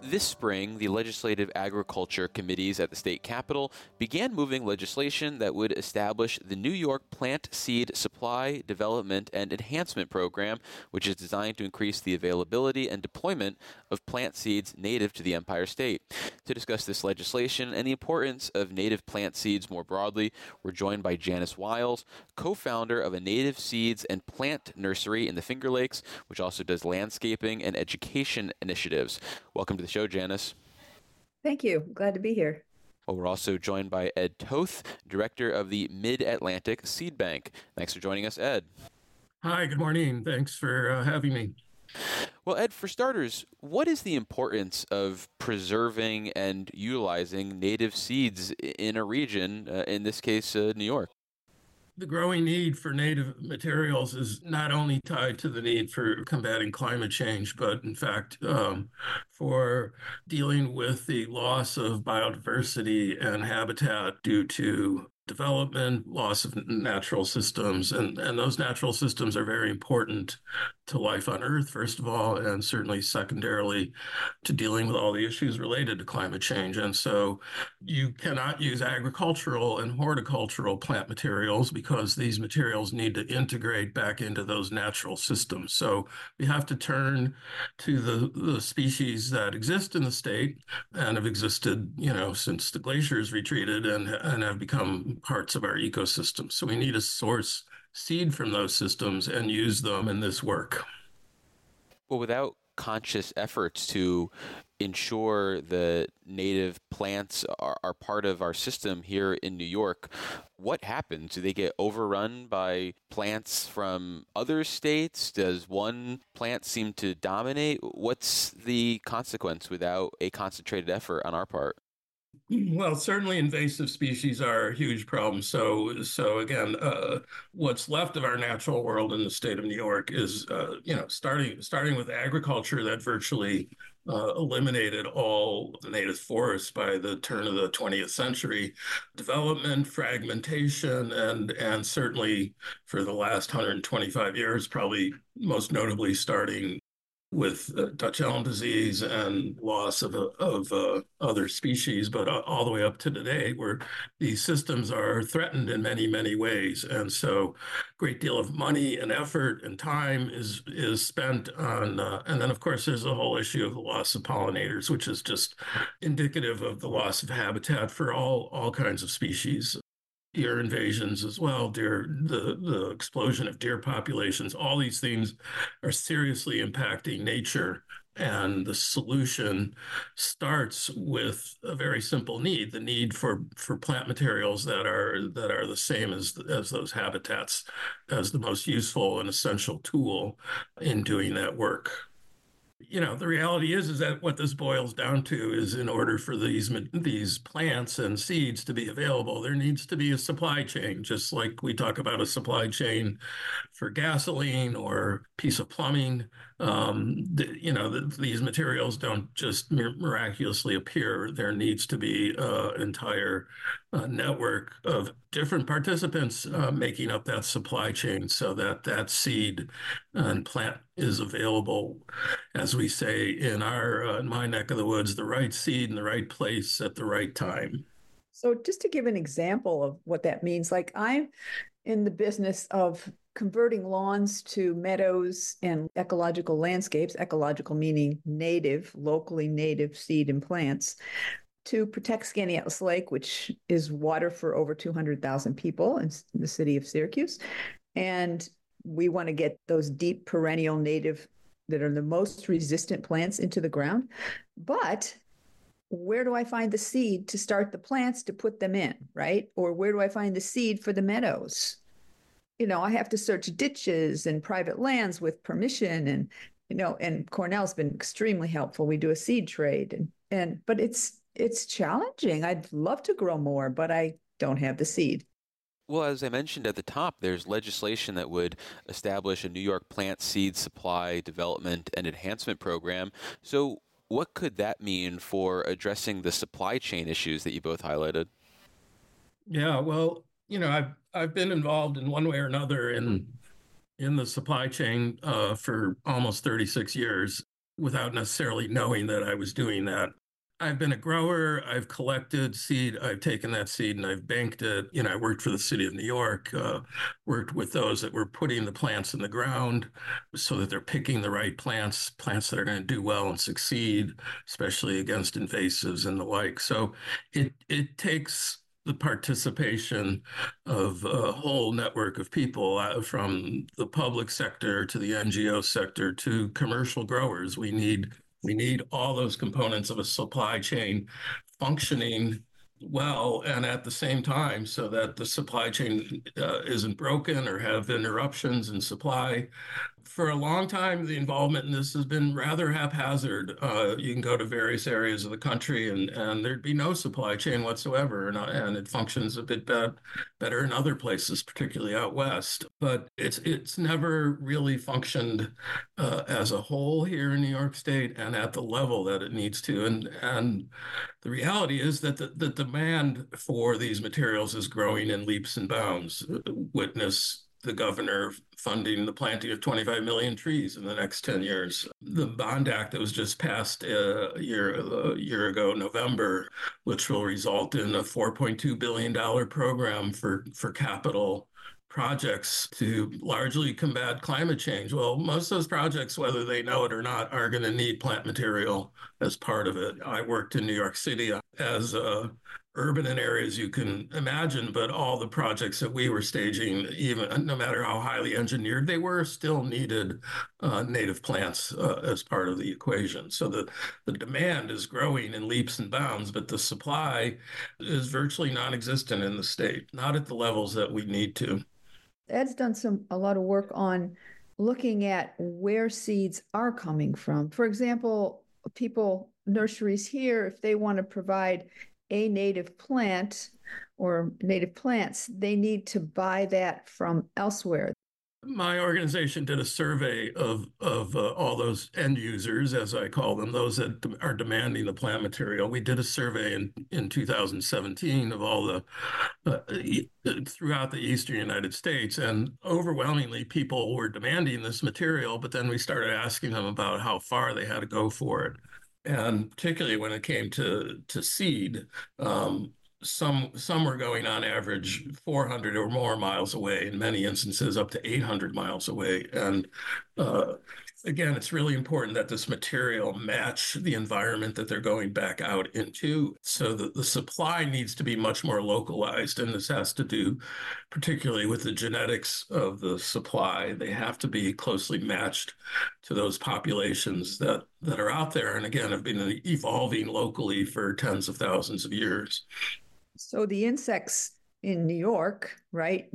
This spring, the Legislative Agriculture Committees at the state capitol began moving legislation that would establish the New York Plant Seed Supply, Development, and Enhancement Program, which is designed to increase the availability and deployment of plant seeds native to the Empire State. To discuss this legislation and the importance of native plant seeds more broadly, we're joined by Janice Wiles, co-founder of a native seeds and plant nursery in the Finger Lakes, which also does landscaping and education initiatives. Welcome to the show, Janice. Thank you. Glad to be here. Well, we're also joined by Ed Toth, director of the Mid-Atlantic Seed Bank. Thanks for joining us, Ed. Hi, good morning. Thanks for having me. Well, Ed, for starters, what is the importance of preserving and utilizing native seeds in a region, in this case, New York? The growing need for native materials is not only tied to the need for combating climate change, but in fact, for dealing with the loss of biodiversity and habitat due to development, loss of natural systems, and those natural systems are very important to life on Earth, first of all, and certainly secondarily to dealing with all the issues related to climate change. And so you cannot use agricultural and horticultural plant materials because these materials need to integrate back into those natural systems. So we have to turn to the species that exist in the state and have existed, since the glaciers retreated and have become parts of our ecosystem. So we need to source seed from those systems and use them in this work. Well, without conscious efforts to ensure that native plants are part of our system here in New York, what happens? Do they get overrun by plants from other states? Does one plant seem to dominate? What's the consequence without a concentrated effort on our part? Well, certainly invasive species are a huge problem. So again, what's left of our natural world in the state of New York is, starting with agriculture that virtually eliminated all the native forests by the turn of the 20th century, development, fragmentation, and certainly for the last 125 years, probably most notably starting with Dutch elm disease and loss of other species, but all the way up to today, where these systems are threatened in many, many ways. And so a great deal of money and effort and time is spent on, and then of course there's the whole issue of the loss of pollinators, which is just indicative of the loss of habitat for all kinds of species. Deer invasions as well, the explosion of deer populations, all these things are seriously impacting nature. And the solution starts with a very simple need, the need for plant materials that are the same as those habitats, as the most useful and essential tool in doing that work. The reality is that what this boils down to is in order for these plants and seeds to be available, there needs to be a supply chain, just like we talk about a supply chain for gasoline or piece of plumbing. These materials don't just miraculously appear. There needs to be an entire network of different participants making up that supply chain so that seed and plant is available, as we say in my neck of the woods, the right seed in the right place at the right time. So just to give an example of what that means, like I'm in the business of converting lawns to meadows and ecological landscapes, ecological meaning native, locally native seed and plants, to protect Skaneateles Lake, which is water for over 200,000 people in the city of Syracuse. And we want to get those deep perennial native that are the most resistant plants into the ground. But where do I find the seed to start the plants to put them in, right? Or where do I find the seed for the meadows? I have to search ditches and private lands with permission, and Cornell's been extremely helpful. We do a seed trade, but it's challenging. I'd love to grow more, but I don't have the seed. Well, as I mentioned at the top, there's legislation that would establish a New York plant seed supply, development, and enhancement program. So what could that mean for addressing the supply chain issues that you both highlighted? Yeah, well, I've been involved in one way or another in the supply chain for almost 36 years. without necessarily knowing that I was doing that. I've been a grower. I've collected seed. I've taken that seed and I've banked it. I worked for the city of New York, worked with those that were putting the plants in the ground so that they're picking the right plants that are going to do well and succeed, especially against invasives and the like. So it takes the participation of a whole network of people, from the public sector to the NGO sector to commercial growers. We need all those components of a supply chain functioning well and at the same time, so that the supply chain isn't broken or have interruptions in supply. For a long time, the involvement in this has been rather haphazard. You can go to various areas of the country and there'd be no supply chain whatsoever. And it functions a bit better in other places, particularly out west. But it's never really functioned as a whole here in New York State and at the level that it needs to. And the reality is that the demand for these materials is growing in leaps and bounds. Witness the governor funding the planting of 25 million trees in the next 10 years. The Bond Act that was just passed a year ago, November, which will result in a $4.2 billion program for capital projects to largely combat climate change. Well, most of those projects, whether they know it or not, are going to need plant material as part of it. I worked in New York City as urban in areas you can imagine, but all the projects that we were staging, even no matter how highly engineered they were, still needed native plants as part of the equation. So the demand is growing in leaps and bounds, but the supply is virtually non-existent in the state, not at the levels that we need to. Ed's done a lot of work on looking at where seeds are coming from. For example, nurseries here, if they want to provide a native plant or native plants, they need to buy that from elsewhere. My organization did a survey of all those end users, as I call them, those that are demanding the plant material. We did a survey in 2017 of all the throughout the eastern United States, and overwhelmingly people were demanding this material. But then we started asking them about how far they had to go for it, and particularly when it came to seed. Some were going on average 400 or more miles away, in many instances up to 800 miles away. And again, it's really important that this material match the environment that they're going back out into. So that the supply needs to be much more localized. And this has to do particularly with the genetics of the supply. They have to be closely matched to those populations that are out there. And again, have been evolving locally for tens of thousands of years. So the insects in New York, right,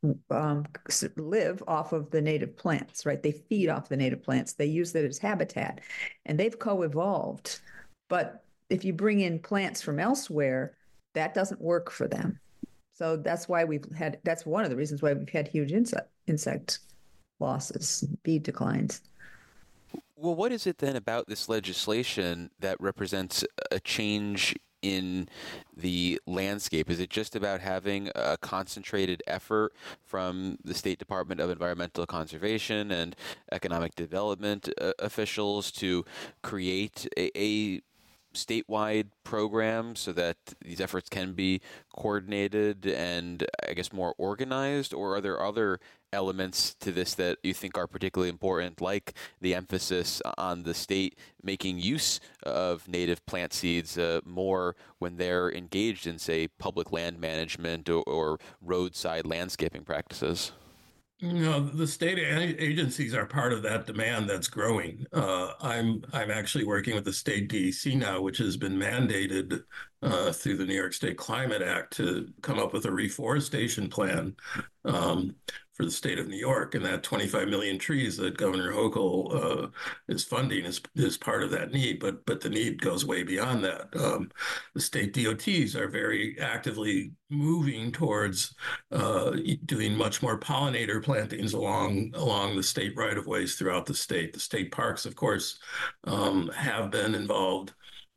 live off of the native plants, right? They feed off the native plants. They use that as habitat, and they've co-evolved. But if you bring in plants from elsewhere, that doesn't work for them. So that's why that's one of the reasons why we've had huge insect losses, bee declines. Well, what is it then about this legislation that represents a change in the landscape? Is it just about having a concentrated effort from the State Department of Environmental Conservation and Economic Development officials to create a statewide program so that these efforts can be coordinated and, I guess, more organized? Or are there other elements to this that you think are particularly important, like the emphasis on the state making use of native plant seeds more when they're engaged in, say, public land management or roadside landscaping practices? The state agencies are part of that demand that's growing. I'm actually working with the state DEC now, which has been mandated through the New York State Climate Act to come up with a reforestation plan for the state of New York, and that 25 million trees that Governor Hochul is funding is part of that need. But the need goes way beyond that. The state DOTs are very actively moving towards doing much more pollinator plantings along the state right-of-ways throughout the state. The state parks, of course, have been involved.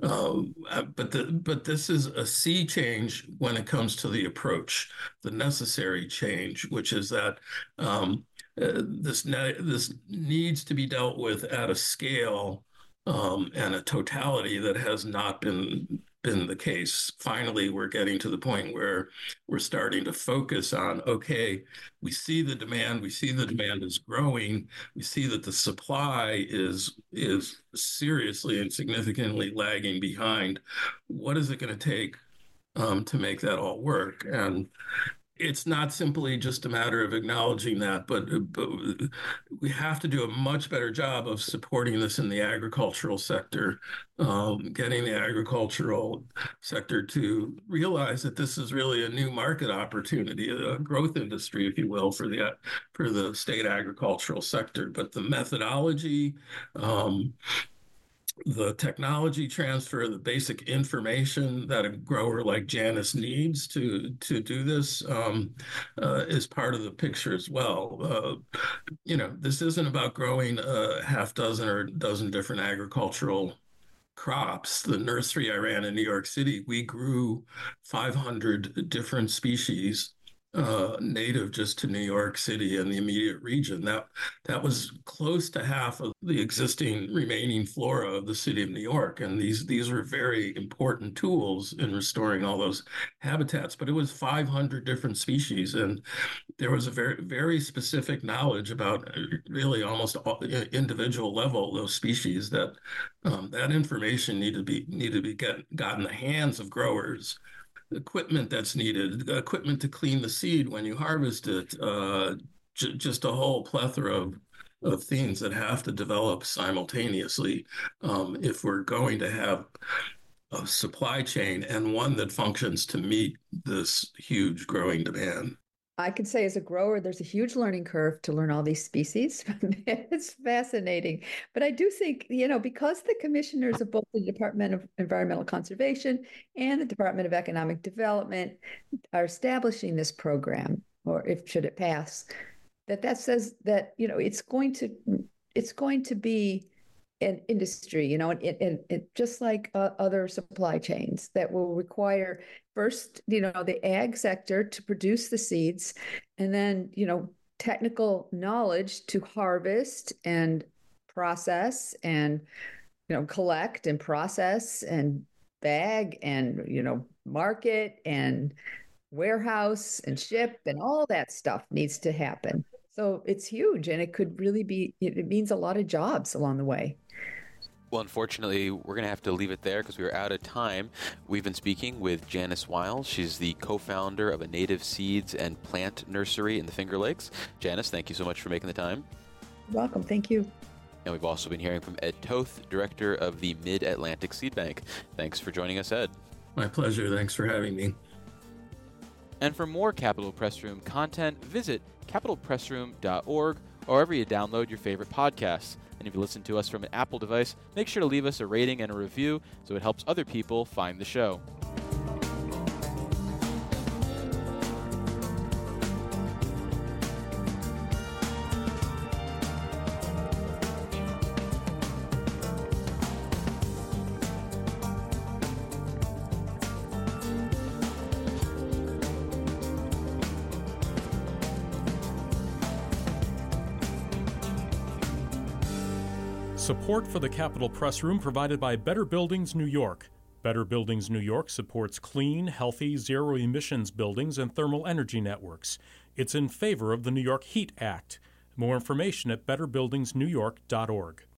But this is a sea change when it comes to the approach, the necessary change, which is that this needs to be dealt with at a scale and a totality that has not been the case. Finally, we're getting to the point where we're starting to focus on, okay, we see the demand is growing, we see that the supply is seriously and significantly lagging behind. What is it going to take to make that all work? And it's not simply just a matter of acknowledging that, but we have to do a much better job of supporting this in the agricultural sector, getting the agricultural sector to realize that this is really a new market opportunity, a growth industry, if you will, for the state agricultural sector. But the methodology, the technology transfer, the basic information that a grower like Janice needs to do this is part of the picture as well. This isn't about growing a half dozen or a dozen different agricultural crops. The nursery I ran in New York City, we grew 500 different species native just to New York City and the immediate region. That was close to half of the existing remaining flora of the city of New York. And these were very important tools in restoring all those habitats. But it was 500 different species, and there was a very, very specific knowledge about really almost all, individual level those species that that information needed to be got in the hands of growers. Equipment that's needed, equipment to clean the seed when you harvest it, just a whole plethora of things that have to develop simultaneously if we're going to have a supply chain and one that functions to meet this huge growing demand. I can say as a grower, there's a huge learning curve to learn all these species. It's fascinating. But I do think, because the commissioners of both the Department of Environmental Conservation and the Department of Economic Development are establishing this program, or if should it pass, that says that, it's going to be an industry, it just like other supply chains that will require first, the ag sector to produce the seeds, and then, technical knowledge to harvest and process and, collect and process and bag and, market and warehouse and ship, and all that stuff needs to happen. So it's huge, and it could really be, it means a lot of jobs along the way. Well, unfortunately, we're going to have to leave it there because we are out of time. We've been speaking with Janice Wiles. She's the co-founder of a native seeds and plant nursery in the Finger Lakes. Janice, thank you so much for making the time. You're welcome. Thank you. And we've also been hearing from Ed Toth, director of the Mid-Atlantic Seed Bank. Thanks for joining us, Ed. My pleasure. Thanks for having me. And for more Capitol Press Room content, visit capitalpressroom.org or wherever you download your favorite podcasts. And if you listen to us from an Apple device, make sure to leave us a rating and a review so it helps other people find the show. Support for the Capitol Press Room provided by Better Buildings New York. Better Buildings New York supports clean, healthy, zero-emissions buildings and thermal energy networks. It's in favor of the New York Heat Act. More information at betterbuildingsnewyork.org.